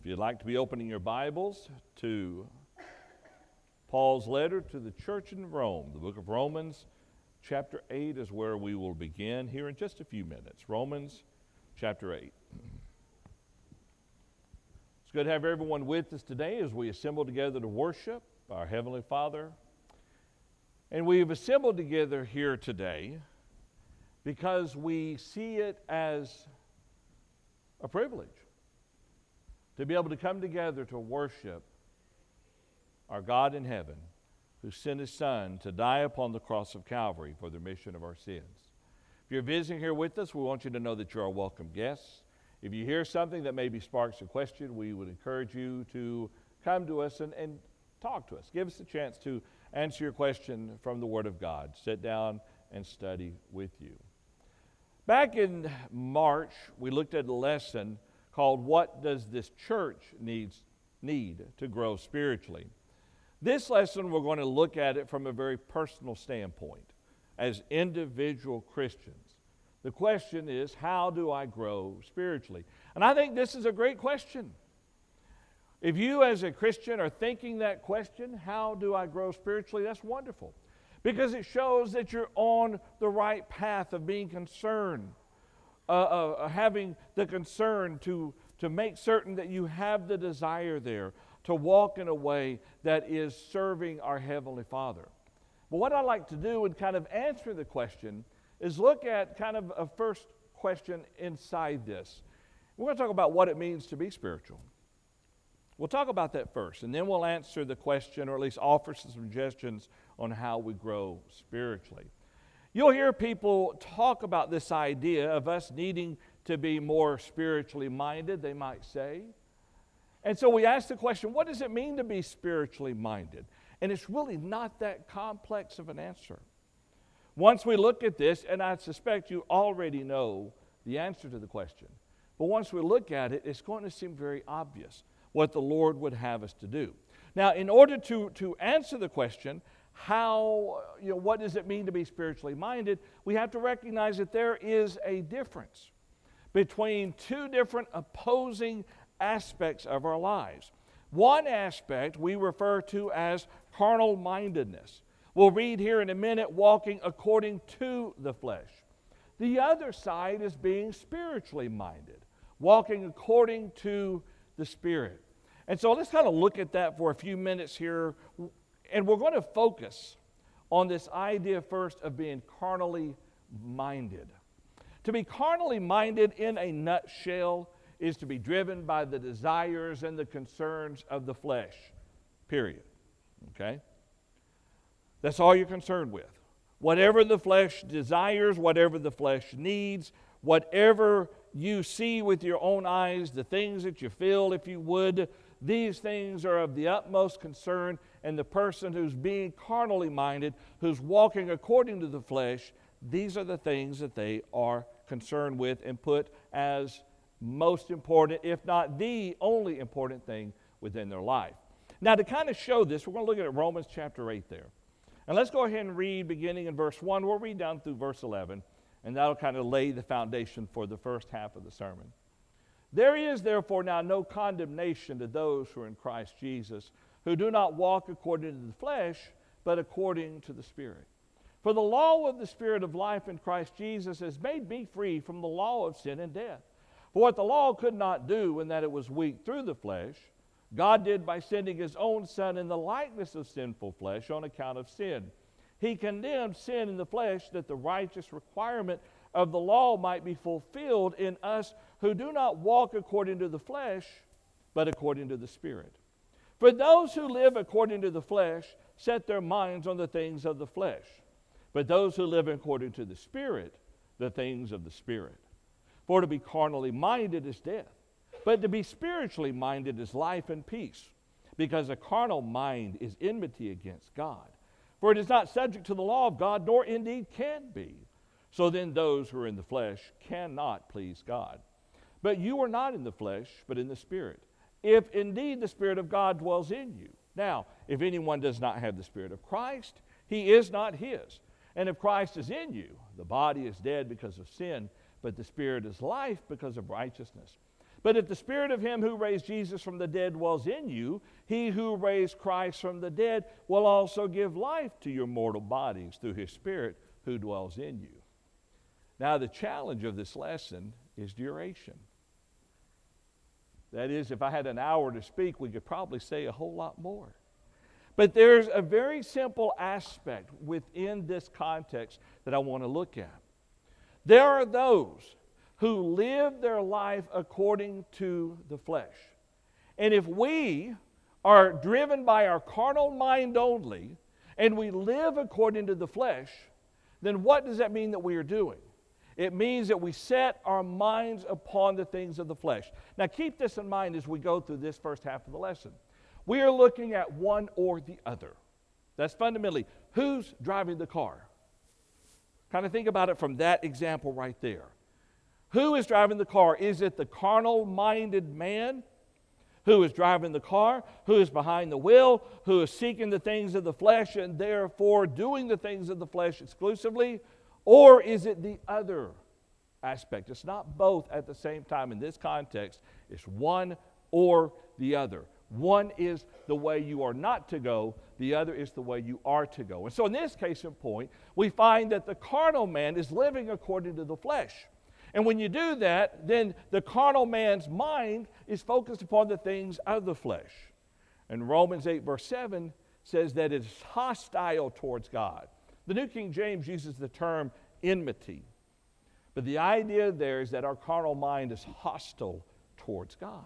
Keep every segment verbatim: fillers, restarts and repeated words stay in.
you'd like to be opening your Bibles to Paul's letter to the church in Rome, the book of Romans, chapter eight is where we will begin here in just a few minutes. Romans chapter eight. It's good to have everyone with us today as we assemble together to worship our Heavenly Father. And we've assembled together here today because we see it as a privilege to be able to come together to worship our God in heaven, who sent His Son to die upon the cross of Calvary for the remission of our sins. If you're visiting here with us, we want you to know that you're a welcome guest. If you hear something that maybe sparks a question, we would encourage you to come to us and, and talk to us. Give us a chance to answer your question from the Word of God. Sit down and study with you. Back in March, we looked at a lesson called What Does This Church Needs, Need to Grow Spiritually? This lesson, we're going to look at it from a very personal standpoint as individual Christians. The question is, how do I grow spiritually? And I think this is a great question. If you as a Christian are thinking that question, how do I grow spiritually? That's wonderful, because it shows that you're on the right path of being concerned, uh, uh, having the concern to, to make certain that you have the desire there to walk in a way that is serving our Heavenly Father. But what I like to do in kind of answer the question is look at kind of a first question inside this. We're going to talk about what it means to be spiritual. We'll talk about that first, and then we'll answer the question, or at least offer some suggestions on how we grow spiritually. You'll hear people talk about this idea of us needing to be more spiritually minded, they might say. And so we ask the question, what does it mean to be spiritually minded? And it's really not that complex of an answer. Once we look at this, and I suspect you already know the answer to the question, but once we look at it, it's going to seem very obvious what the Lord would have us to do. Now, in order to, to answer the question, how, you know, what does it mean to be spiritually minded, we have to recognize that there is a difference between two different opposing aspects of our lives. One aspect we refer to as carnal mindedness. We'll read here in a minute, walking according to the flesh. The other side is being spiritually minded, walking according to the Spirit. And so let's kind of look at that for a few minutes here. And we're going to focus on this idea first of being carnally minded. To be carnally minded in a nutshell is to be driven by the desires and the concerns of the flesh, period. Okay? That's all you're concerned with. Whatever the flesh desires, whatever the flesh needs, whatever you see with your own eyes, the things that you feel, if you would, these things are of the utmost concern, and the person who's being carnally minded, who's walking according to the flesh, these are the things that they are concerned with and put as most important, if not the only important thing within their life. Now, to kind of show this, we're going to look at Romans chapter eight there. And let's go ahead and read beginning in verse one. We'll read down through verse eleven, and that'll kind of lay the foundation for the first half of the sermon. There is therefore now no condemnation to those who are in Christ Jesus, who do not walk according to the flesh, but according to the Spirit. For the law of the Spirit of life in Christ Jesus has made me free from the law of sin and death. For what the law could not do, in that it was weak through the flesh, God did by sending His own Son in the likeness of sinful flesh on account of sin. He condemned sin in the flesh, that the righteous requirement of the law might be fulfilled in us who do not walk according to the flesh, but according to the Spirit. For those who live according to the flesh set their minds on the things of the flesh, but those who live according to the Spirit, the things of the Spirit. For to be carnally minded is death, but to be spiritually minded is life and peace, because a carnal mind is enmity against God. For it is not subject to the law of God, nor indeed can be. So then those who are in the flesh cannot please God. But you are not in the flesh, but in the Spirit, if indeed the Spirit of God dwells in you. Now, if anyone does not have the Spirit of Christ, he is not his. And if Christ is in you, the body is dead because of sin, but the Spirit is life because of righteousness. But if the Spirit of him who raised Jesus from the dead dwells in you, he who raised Christ from the dead will also give life to your mortal bodies through his Spirit who dwells in you. Now, the challenge of this lesson is duration. That is, if I had an hour to speak, we could probably say a whole lot more. But there's a very simple aspect within this context that I want to look at. There are those who live their life according to the flesh. And if we are driven by our carnal mind only, and we live according to the flesh, then what does that mean that we are doing? It means that we set our minds upon the things of the flesh. Now keep this in mind as we go through this first half of the lesson. We are looking at one or the other. That's fundamentally who's driving the car. Kind of think about it from that example right there. Who is driving the car? Is it the carnal-minded man who is driving the car, who is behind the wheel, who is seeking the things of the flesh and therefore doing the things of the flesh exclusively? Or is it the other aspect? It's not both at the same time in this context. It's one or the other. One is the way you are not to go. The other is the way you are to go. And so in this case in point, we find that the carnal man is living according to the flesh. And when you do that, then the carnal man's mind is focused upon the things of the flesh. And Romans eight verse seven says that it is hostile towards God. The New King James uses the term enmity. But the idea there is that our carnal mind is hostile towards God.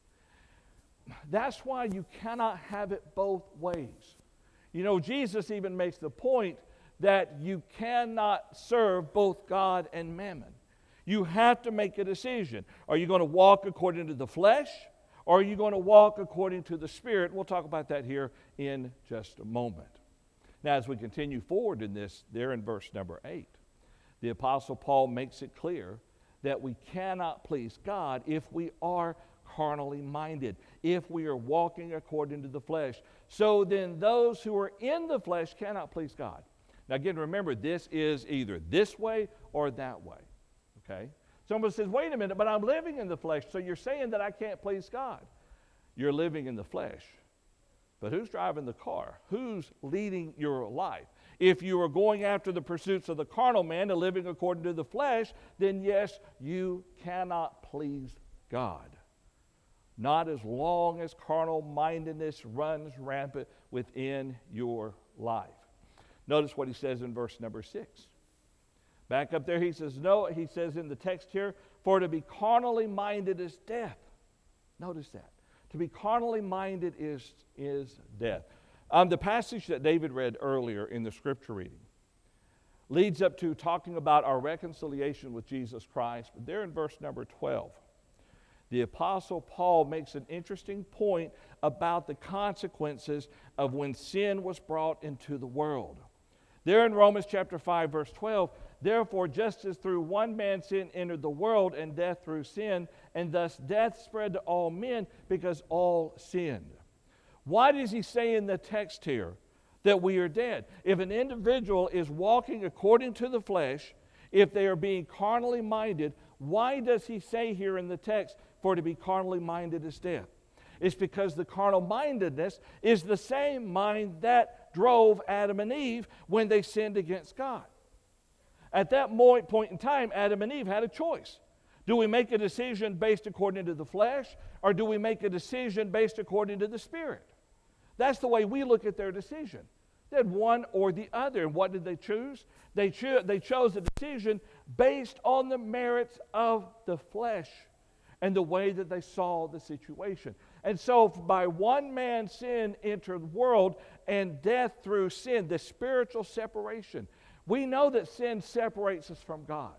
That's why you cannot have it both ways. You know, Jesus even makes the point that you cannot serve both God and mammon. You have to make a decision. Are you going to walk according to the flesh, or are you going to walk according to the Spirit? We'll talk about that here in just a moment. Now, as we continue forward in this, there in verse number eight, the Apostle Paul makes it clear that we cannot please God if we are carnally minded, if we are walking according to the flesh. So then those who are in the flesh cannot please God. Now again, remember, this is either this way or that way. Okay? Someone says, wait a minute, but I'm living in the flesh, so you're saying that I can't please God. You're living in the flesh. But who's driving the car? Who's leading your life? If you are going after the pursuits of the carnal man and living according to the flesh, then yes, you cannot please God. Not as long as carnal mindedness runs rampant within your life. Notice what he says in verse number six. Back up there, he says, no, he says in the text here, for to be carnally minded is death. Notice that. To be carnally minded is, is death. Um, the passage that David read earlier in the scripture reading leads up to talking about our reconciliation with Jesus Christ. But there in verse number twelve, the Apostle Paul makes an interesting point about the consequences of when sin was brought into the world. There in Romans chapter five, verse twelve, therefore, just as through one man sin entered the world, and death through sin, and thus death spread to all men because all sinned. Why does he say in the text here that we are dead? If an individual is walking according to the flesh, if they are being carnally minded, why does he say here in the text, for to be carnally minded is death? It's because the carnal mindedness is the same mind that drove Adam and Eve when they sinned against God. At that point in time, Adam and Eve had a choice. Do we make a decision based according to the flesh, or do we make a decision based according to the Spirit? That's the way we look at their decision. They had one or the other. And what did they choose? They, cho- they chose a decision based on the merits of the flesh and the way that they saw the situation. And so by one man's sin entered the world, and death through sin, the spiritual separation. We know that sin separates us from God.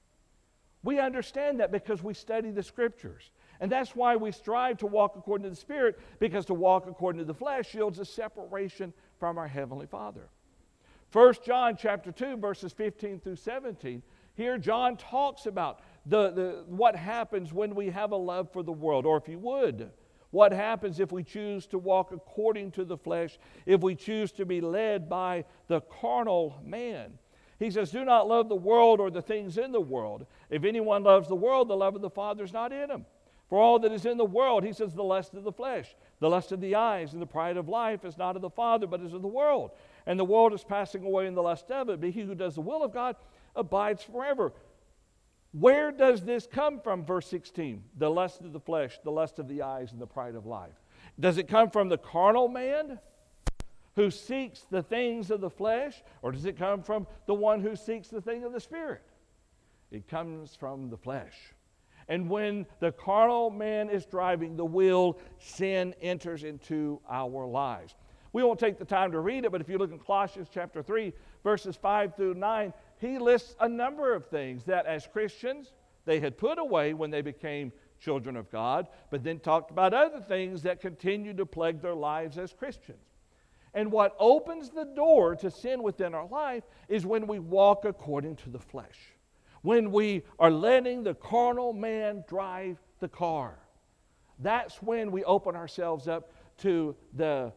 We understand that because we study the Scriptures. And that's why we strive to walk according to the Spirit, because to walk according to the flesh yields a separation from our Heavenly Father. First John chapter two, verses fifteen through seventeen, here John talks about the, the, what happens when we have a love for the world, or if you would, what happens if we choose to walk according to the flesh, if we choose to be led by the carnal man. He says, do not love the world or the things in the world. If anyone loves the world, the love of the Father is not in him. For all that is in the world, he says, the lust of the flesh, the lust of the eyes, and the pride of life is not of the Father, but is of the world. And the world is passing away in the lust of it, but he who does the will of God abides forever. Where does this come from, verse sixteen? The lust of the flesh, the lust of the eyes, and the pride of life. Does it come from the carnal man who seeks the things of the flesh, or does it come from the one who seeks the thing of the Spirit? It comes from the flesh. And when the carnal man is driving the wheel, sin enters into our lives. We won't take the time to read it, but if you look in Colossians chapter three, verses five through nine, he lists a number of things that as Christians they had put away when they became children of God, but then talked about other things that continue to plague their lives as Christians. And what opens the door to sin within our life is when we walk according to the flesh. When we are letting the carnal man drive the car. That's when we open ourselves up to the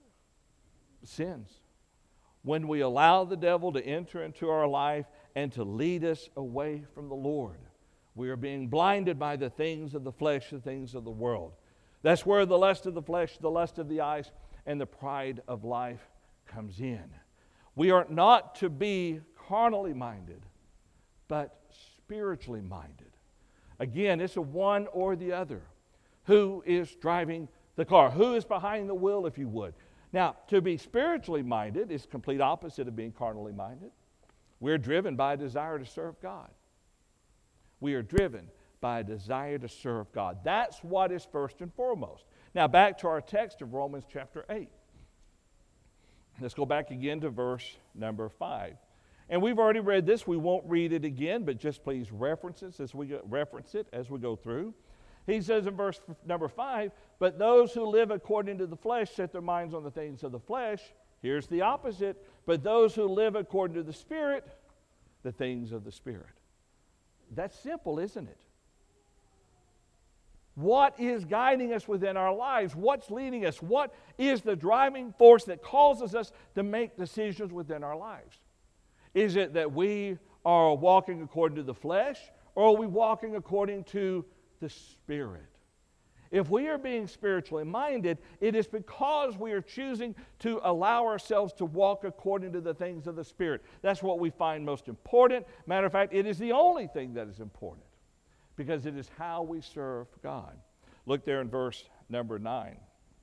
sins. When we allow the devil to enter into our life and to lead us away from the Lord. We are being blinded by the things of the flesh, the things of the world. That's where the lust of the flesh, the lust of the eyes, and the pride of life comes in. We are not to be carnally minded, but spiritually minded. Again, it's a one or the other. Who is driving the car? Who is behind the wheel, if you would? Now, to be spiritually minded is complete opposite of being carnally minded. We're driven by a desire to serve God. We are driven by a desire to serve God. That's what is first and foremost. Now, back to our text of Romans chapter eight. Let's go back again to verse number five. And we've already read this. We won't read it again, but just please reference it as we go, reference it as we go through. He says in verse number five, but those who live according to the flesh set their minds on the things of the flesh. Here's the opposite. But those who live according to the Spirit, the things of the Spirit. That's simple, isn't it? What is guiding us within our lives? What's leading us? What is the driving force that causes us to make decisions within our lives? Is it that we are walking according to the flesh, or are we walking according to the Spirit? If we are being spiritually minded, it is because we are choosing to allow ourselves to walk according to the things of the Spirit. That's what we find most important. Matter of fact, it is the only thing that is important, because it is how we serve God. Look there in verse number nine.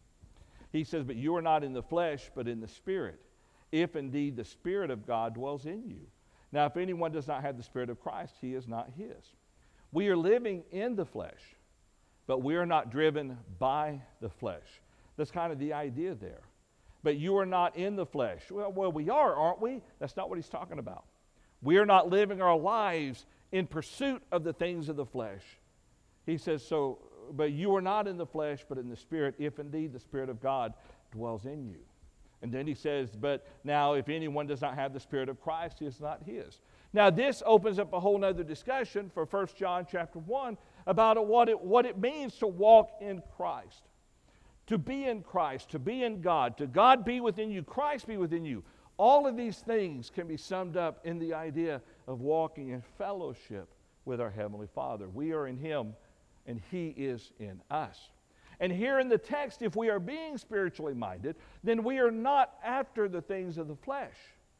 He says, but you are not in the flesh, but in the Spirit, if indeed the Spirit of God dwells in you. Now, if anyone does not have the Spirit of Christ, he is not his. We are living in the flesh, but we are not driven by the flesh. That's kind of the idea there. But you are not in the flesh. Well, well, we are, aren't we? That's not what he's talking about. We are not living our lives in pursuit of the things of the flesh. He says, so, but you are not in the flesh, but in the Spirit, if indeed the Spirit of God dwells in you. And then he says, but now if anyone does not have the Spirit of Christ, he is not his. Now this opens up a whole other discussion for First John chapter one about what it, what it means to walk in Christ. To be in Christ, to be in God, to God be within you, Christ be within you. All of these things can be summed up in the idea of walking in fellowship with our Heavenly Father. We are in Him and He is in us. And here in the text, if we are being spiritually minded, then we are not after the things of the flesh,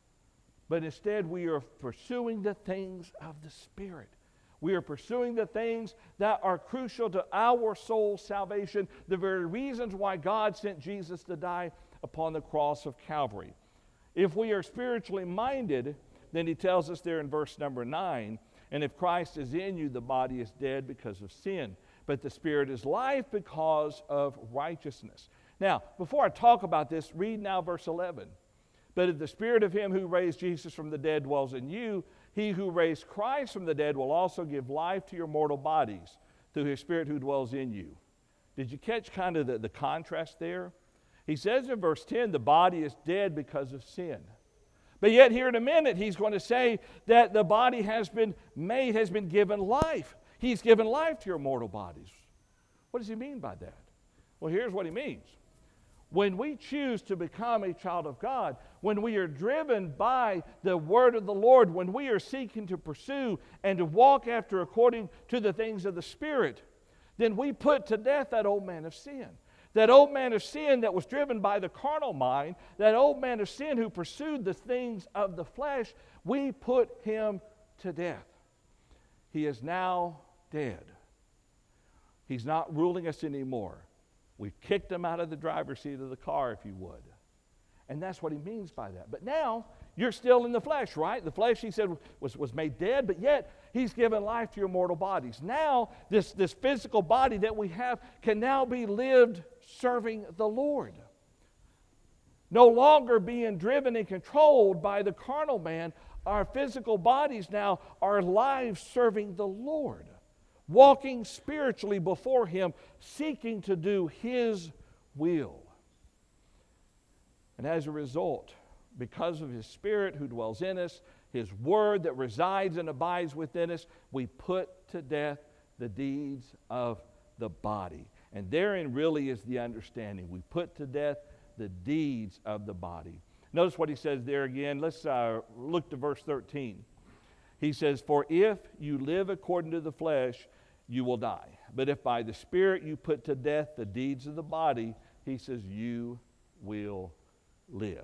but instead we are pursuing the things of the Spirit. We are pursuing the things that are crucial to our soul's salvation, the very reasons why God sent Jesus to die upon the cross of Calvary. If we are spiritually minded, then he tells us there in verse number nine, and if Christ is in you, the body is dead because of sin, but the Spirit is life because of righteousness. Now, before I talk about this, read now verse eleven. But if the Spirit of him who raised Jesus from the dead dwells in you, he who raised Christ from the dead will also give life to your mortal bodies through his Spirit who dwells in you. Did you catch kind of the, the contrast there? He says in verse ten, the body is dead because of sin. But yet here in a minute, he's going to say that the body has been made, has been given life. He's given life to your mortal bodies. What does he mean by that? Well, here's what he means. When we choose to become a child of God, when we are driven by the word of the Lord, when we are seeking to pursue and to walk after according to the things of the Spirit, then we put to death that old man of sin. That old man of sin that was driven by the carnal mind, that old man of sin who pursued the things of the flesh, we put him to death. He is now dead. He's not ruling us anymore. We've kicked him out of the driver's seat of the car, if you would. And that's what he means by that. But now, you're still in the flesh, right? The flesh, he said, was, was made dead, but yet he's given life to your mortal bodies. Now, this, this physical body that we have can now be lived serving the Lord. No longer being driven and controlled by the carnal man, our physical bodies now are lives serving the Lord, walking spiritually before him, seeking to do his will. And as a result, because of his Spirit who dwells in us, his word that resides and abides within us, we put to death the deeds of the body. And therein really is the understanding. We put to death the deeds of the body. Notice what he says there again. Let's uh, look to verse thirteen. He says, "For if you live according to the flesh, you will die. But if by the Spirit you put to death the deeds of the body," he says, "you will live."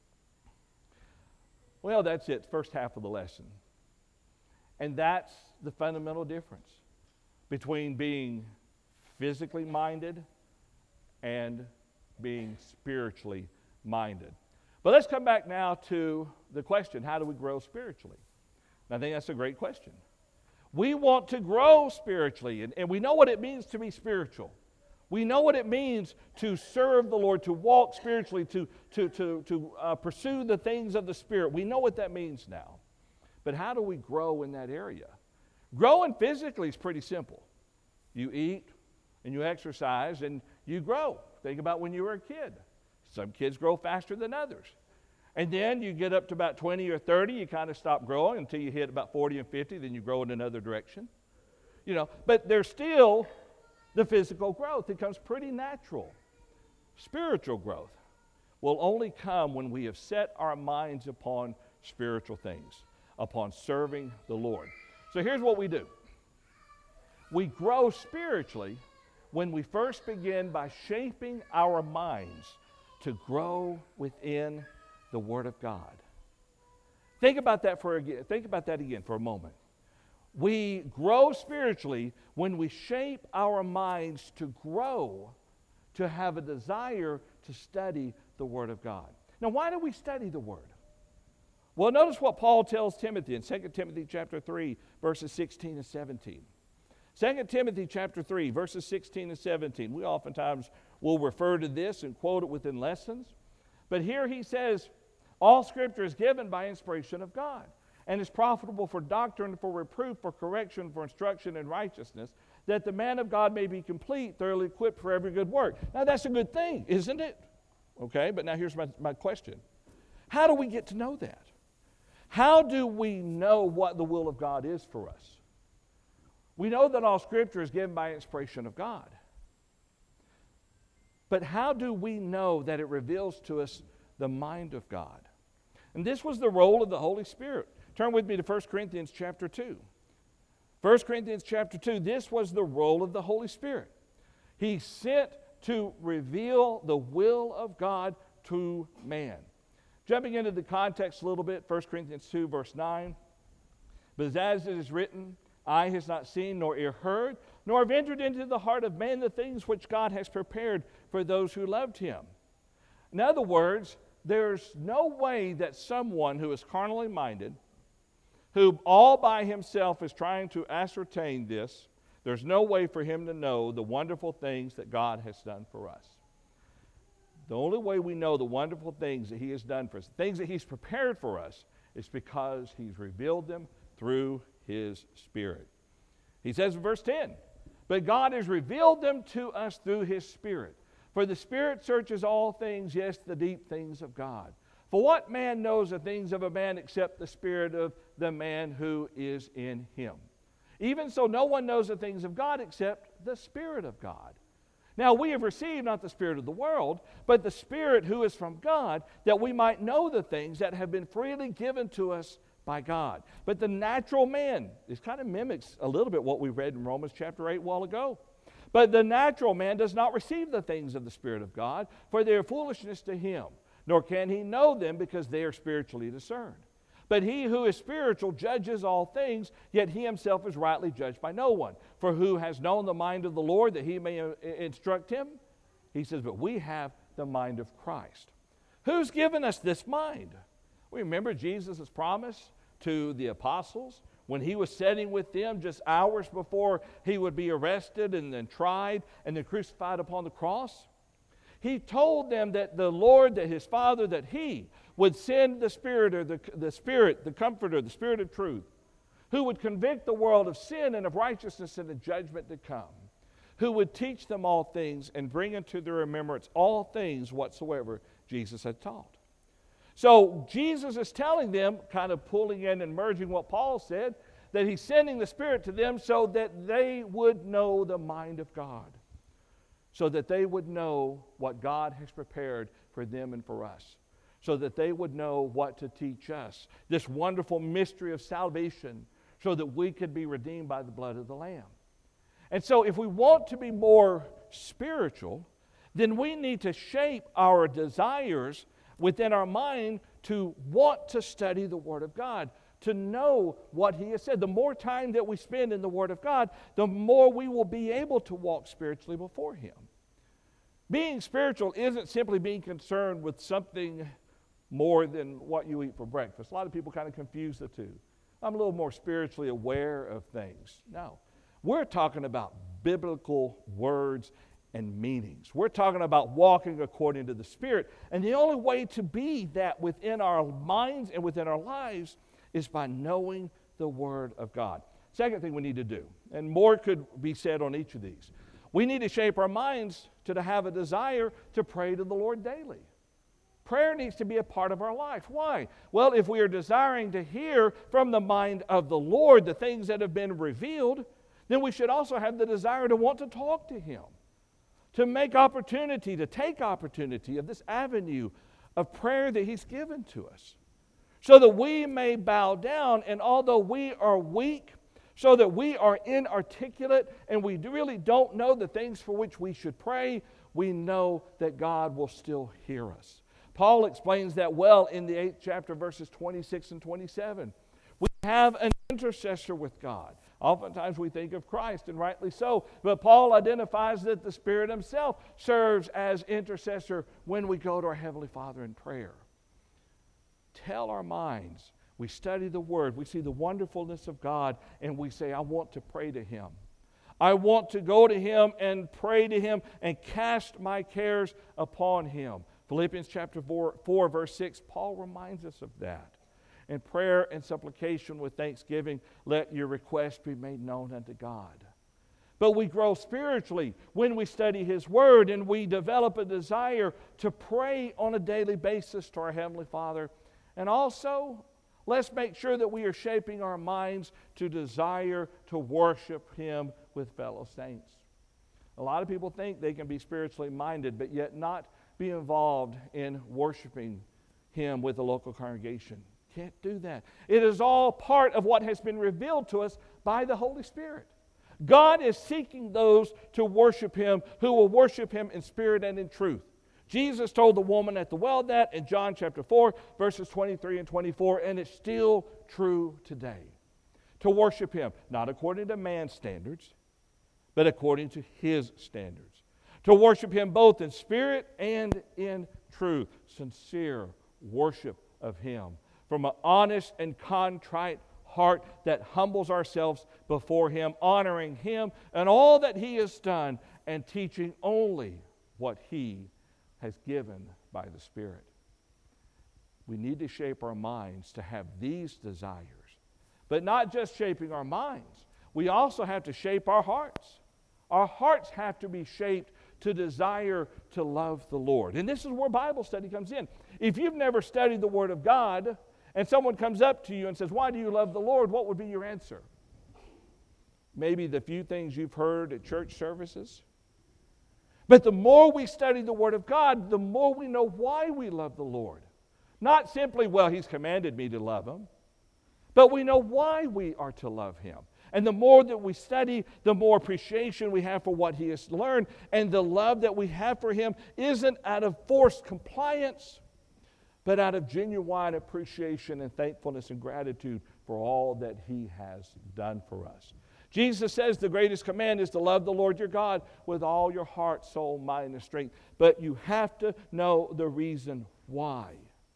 Well, that's it, first half of the lesson. And that's the fundamental difference between being physically minded and being spiritually minded. But let's come back now to the question, how do we grow spiritually? And I think that's a great question. We want to grow spiritually, and, and we know what it means to be spiritual. We know what it means to serve the Lord, to walk spiritually, to, to, to, to uh, pursue the things of the Spirit. We know what that means now. But how do we grow in that area? Growing physically is pretty simple. You eat and you exercise and you grow. Think about when you were a kid. Some kids grow faster than others. And then you get up to about twenty or thirty, you kind of stop growing until you hit about forty and fifty, then you grow in another direction. You know, but there's still the physical growth. It comes pretty natural. Spiritual growth will only come when we have set our minds upon spiritual things, upon serving the Lord. So here's what we do. We grow spiritually when we first begin by shaping our minds to grow within the Word of God. Think about that for again. Think about that again for a moment. We grow spiritually when we shape our minds to grow, to have a desire to study the Word of God. Now, why do we study the Word? Well, notice what Paul tells Timothy in Second Timothy chapter three, verses sixteen and seventeen. Second Timothy chapter three, verses sixteen and seventeen. We oftentimes will refer to this and quote it within lessons. But here he says, all Scripture is given by inspiration of God, and is profitable for doctrine, for reproof, for correction, for instruction in righteousness, that the man of God may be complete, thoroughly equipped for every good work. Now that's a good thing, isn't it? Okay, but now here's my, my question. How do we get to know that? How do we know what the will of God is for us? We know that all Scripture is given by inspiration of God. But how do we know that it reveals to us the mind of God? And this was the role of the Holy Spirit. Turn with me to First Corinthians chapter two. First Corinthians chapter two, this was the role of the Holy Spirit. He sent to reveal the will of God to man. Jumping into the context a little bit, First Corinthians two, verse nine. But as it is written, eye has not seen, nor ear heard, nor have entered into the heart of man the things which God has prepared for those who loved him. In other words, there's no way that someone who is carnally minded, who all by himself is trying to ascertain this, there's no way for him to know the wonderful things that God has done for us. The only way we know the wonderful things that he has done for us, things that he's prepared for us, is because he's revealed them through his Spirit. He says in verse ten, but God has revealed them to us through his Spirit. For the Spirit searches all things, yes, the deep things of God. For what man knows the things of a man except the spirit of the man who is in him? Even so, no one knows the things of God except the Spirit of God. Now we have received not the spirit of the world, but the Spirit who is from God, that we might know the things that have been freely given to us by God. But the natural man, this kind of mimics a little bit what we read in Romans chapter eight a while ago. But the natural man does not receive the things of the Spirit of God, for they are foolishness to him, nor can he know them because they are spiritually discerned. But he who is spiritual judges all things, yet he himself is rightly judged by no one. For who has known the mind of the Lord that he may instruct him? He says, but we have the mind of Christ. Who's given us this mind? We remember Jesus' promise to the apostles when he was sitting with them just hours before he would be arrested and then tried and then crucified upon the cross. He told them that the Lord, that his Father, that he would send the Spirit, or the, the Spirit, the Comforter, the Spirit of truth, who would convict the world of sin and of righteousness and the judgment to come, who would teach them all things and bring into their remembrance all things whatsoever Jesus had taught. So Jesus is telling them, kind of pulling in and merging what Paul said, that he's sending the Spirit to them so that they would know the mind of God, so that they would know what God has prepared for them and for us, so that they would know what to teach us, this wonderful mystery of salvation, so that we could be redeemed by the blood of the Lamb. And so if we want to be more spiritual, then we need to shape our desires within our mind to want to study the Word of God, to know what He has said. The more time that we spend in the Word of God, the more we will be able to walk spiritually before Him. Being spiritual isn't simply being concerned with something more than what you eat for breakfast. A lot of people kind of confuse the two. I'm a little more spiritually aware of things. No. We're talking about biblical words and meanings. We're talking about walking according to the Spirit. And the only way to be that within our minds and within our lives is by knowing the Word of God. Second thing we need to do, and more could be said on each of these, we need to shape our minds to have a desire to pray to the Lord daily. Prayer needs to be a part of our life. Why? Well, if we are desiring to hear from the mind of the Lord the things that have been revealed, then we should also have the desire to want to talk to Him, to make opportunity, to take opportunity of this avenue of prayer that He's given to us, so that we may bow down, and although we are weak, so that we are inarticulate and we really don't know the things for which we should pray, we know that God will still hear us. Paul explains that well in the eighth chapter, verses twenty-six and twenty-seven. We have an intercessor with God. Oftentimes we think of Christ, and rightly so, but Paul identifies that the Spirit Himself serves as intercessor when we go to our Heavenly Father in prayer. Tell our minds, we study the Word, we see the wonderfulness of God, and we say, I want to pray to Him. I want to go to Him and pray to Him and cast my cares upon Him. Philippians chapter four, four, verse six, Paul reminds us of that. In prayer and supplication with thanksgiving, let your request be made known unto God. But we grow spiritually when we study His Word and we develop a desire to pray on a daily basis to our Heavenly Father. And also, let's make sure that we are shaping our minds to desire to worship Him with fellow saints. A lot of people think they can be spiritually minded, but yet not be involved in worshiping Him with the local congregation. Can't do that. It is all part of what has been revealed to us by the Holy Spirit. God is seeking those to worship Him who will worship Him in spirit and in truth. Jesus told the woman at the well that in John chapter four, verses twenty-three and twenty-four, and it's still true today. To worship Him, not according to man's standards, but according to His standards. To worship Him both in spirit and in truth. Sincere worship of Him from an honest and contrite heart that humbles ourselves before Him, honoring Him and all that He has done, and teaching only what He has given by the Spirit. We need to shape our minds to have these desires. But not just shaping our minds. We also have to shape our hearts. Our hearts have to be shaped to desire to love the Lord. And this is where Bible study comes in. If you've never studied the Word of God, and someone comes up to you and says, why do you love the Lord? What would be your answer? Maybe the few things you've heard at church services. But the more we study the Word of God, the more we know why we love the Lord. Not simply, well, He's commanded me to love Him, but we know why we are to love Him. And the more that we study, the more appreciation we have for what He has learned. And the love that we have for Him isn't out of forced compliance, but out of genuine appreciation and thankfulness and gratitude for all that He has done for us. Jesus says the greatest command is to love the Lord your God with all your heart, soul, mind, and strength. But you have to know the reason why.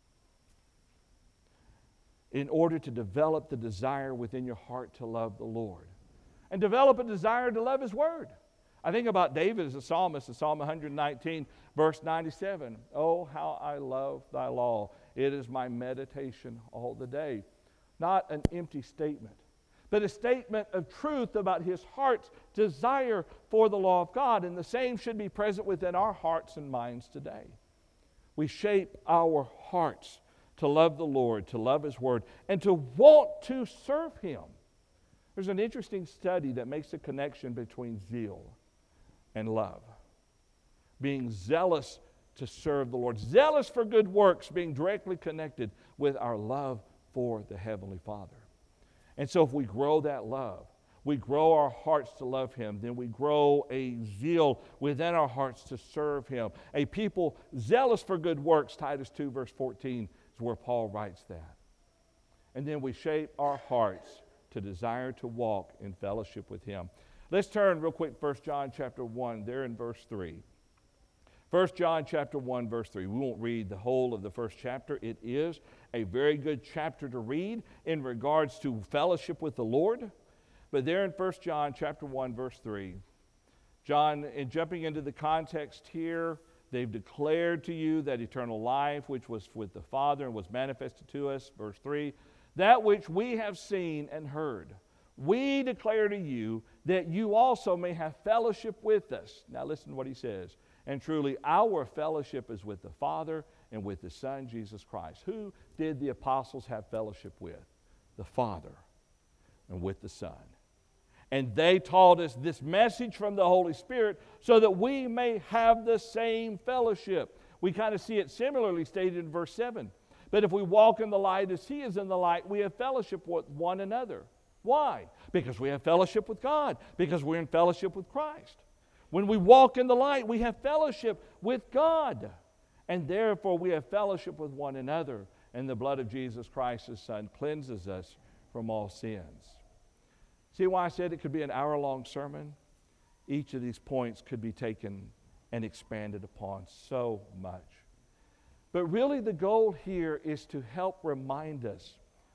In order to develop the desire within your heart to love the Lord. And develop a desire to love His Word. I think about David as a psalmist in Psalm one nineteen, verse ninety-seven. Oh, how I love thy law. It is my meditation all the day. Not an empty statement, but a statement of truth about his heart's desire for the law of God. And the same should be present within our hearts and minds today. We shape our hearts to love the Lord, to love His Word, and to want to serve Him. There's an interesting study that makes a connection between zeal and love. Being zealous to serve the Lord, zealous for good works, being directly connected with our love for the Heavenly Father. And so if we grow that love, we grow our hearts to love Him, then we grow a zeal within our hearts to serve Him. A people zealous for good works, Titus two verse fourteen is where Paul writes that. And then we shape our hearts to desire to walk in fellowship with Him. Let's turn real quick, First John chapter one, there in verse three. First John chapter one, verse three. We won't read the whole of the first chapter. It is a very good chapter to read in regards to fellowship with the Lord. But there in First John chapter one, verse three, John, in jumping into the context here, they've declared to you that eternal life, which was with the Father and was manifested to us, verse three, that which we have seen and heard, we declare to you that you also may have fellowship with us. Now listen to what he says. And truly our fellowship is with the Father and with the Son, Jesus Christ. Who did the apostles have fellowship with? The Father and with the Son. And they taught us this message from the Holy Spirit so that we may have the same fellowship. We kind of see it similarly stated in verse seven. But if we walk in the light as He is in the light, we have fellowship with one another. Why? Because we have fellowship with God. Because we're in fellowship with Christ. When we walk in the light, we have fellowship with God. And therefore we have fellowship with one another. And the blood of Jesus Christ, His Son, cleanses us from all sins. See why I said it could be an hour-long sermon? Each of these points could be taken and expanded upon so much. But really the goal here is to help remind us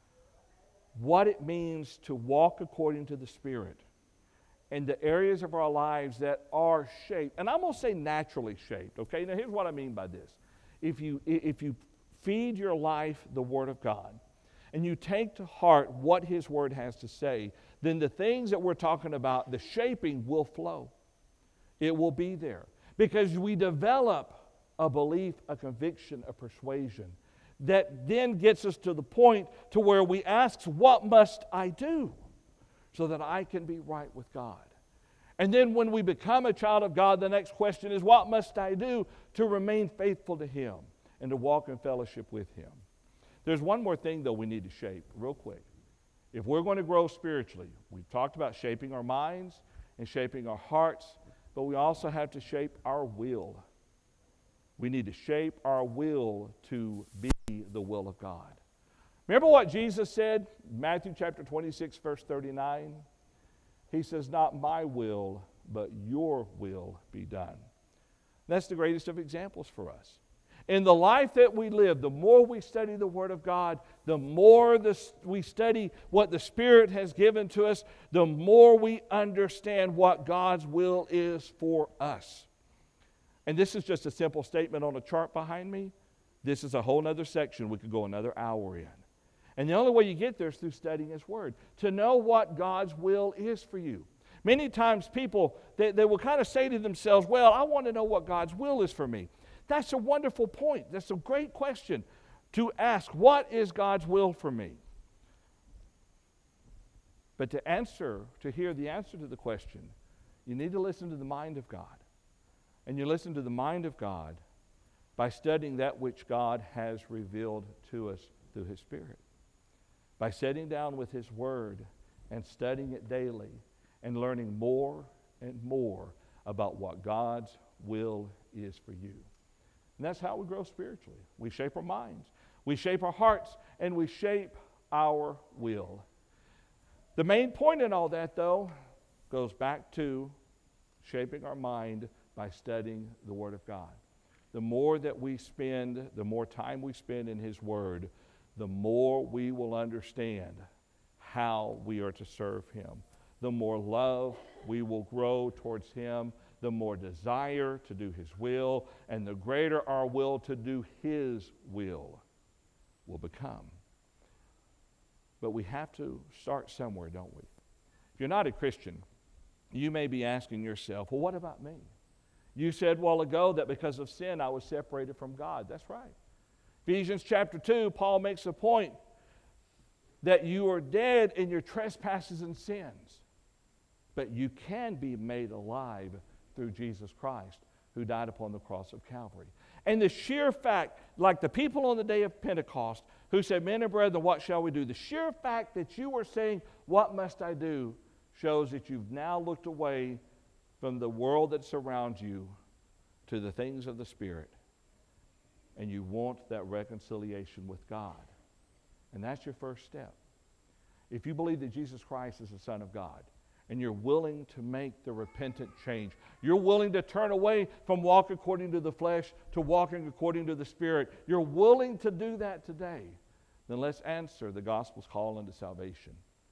what it means to walk according to the Spirit and the areas of our lives that are shaped. And I'm going to say naturally shaped, okay? Now here's what I mean by this. If you, if you feed your life the Word of God, and you take to heart what His Word has to say, then the things that we're talking about, the shaping will flow. It will be there. Because we develop a belief, a conviction, a persuasion that then gets us to the point to where we ask, what must I do so that I can be right with God? And then when we become a child of God, the next question is, what must I do to remain faithful to Him and to walk in fellowship with Him? There's one more thing, though, we need to shape real quick. If we're going to grow spiritually, we've talked about shaping our minds and shaping our hearts, but we also have to shape our will. We need to shape our will to be the will of God. Remember what Jesus said? Matthew chapter twenty-six, verse thirty-nine. He says, not my will, but your will be done. That's the greatest of examples for us. In the life that we live, the more we study the Word of God, the more this, we study what the Spirit has given to us, the more we understand what God's will is for us. And this is just a simple statement on a chart behind me. This is a whole other section we could go another hour in. And the only way you get there is through studying His Word, to know what God's will is for you. Many times people, they, they will kind of say to themselves, well, I want to know what God's will is for me. That's a wonderful point. That's a great question to ask. What is God's will for me? But to answer, to hear the answer to the question, you need to listen to the mind of God. And you listen to the mind of God by studying that which God has revealed to us through His Spirit. By sitting down with His Word and studying it daily and learning more and more about what God's will is for you. And that's how we grow spiritually. We shape our minds, we shape our hearts, and we shape our will. The main point in all that, though, goes back to shaping our mind by studying the Word of God. The more that we spend, the more time we spend in His Word, the more we will understand how we are to serve Him. The more love we will grow towards Him, the more desire to do His will, and the greater our will to do His will will become. But we have to start somewhere, don't we? If you're not a Christian, you may be asking yourself, well, what about me? You said a while ago that because of sin I was separated from God. That's right. Ephesians chapter two, Paul makes a point that you are dead in your trespasses and sins, but you can be made alive through Jesus Christ, who died upon the cross of Calvary. And the sheer fact, like the people on the day of Pentecost who said, men and brethren, what shall we do? The sheer fact that you are saying, what must I do, shows that you've now looked away from the world that surrounds you to the things of the Spirit, and you want that reconciliation with God. And that's your first step. If you believe that Jesus Christ is the Son of God, and you're willing to make the repentant change, you're willing to turn away from walk according to the flesh to walking according to the Spirit, you're willing to do that today, then let's answer the gospel's call unto salvation.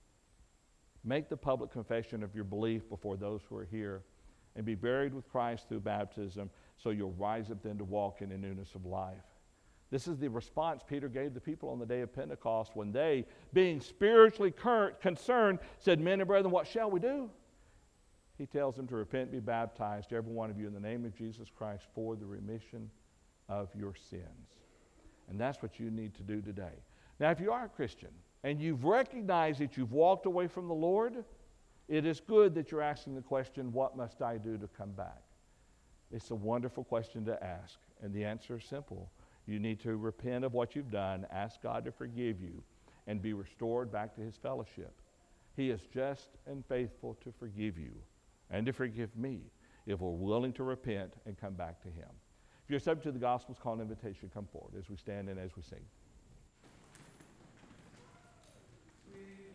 Make the public confession of your belief before those who are here, and be buried with Christ through baptism, so you'll rise up then to walk in the newness of life. This is the response Peter gave the people on the day of Pentecost when they, being spiritually cur- concerned, said, men and brethren, what shall we do? He tells them to repent and be baptized, every one of you, in the name of Jesus Christ for the remission of your sins. And that's what you need to do today. Now, if you are a Christian and you've recognized that you've walked away from the Lord, it is good that you're asking the question, what must I do to come back? It's a wonderful question to ask, and the answer is simple. You need to repent of what you've done, ask God to forgive you, and be restored back to His fellowship. He is just and faithful to forgive you and to forgive me if we're willing to repent and come back to Him. If you're subject to the gospel's call and invitation, come forward as we stand and as we sing.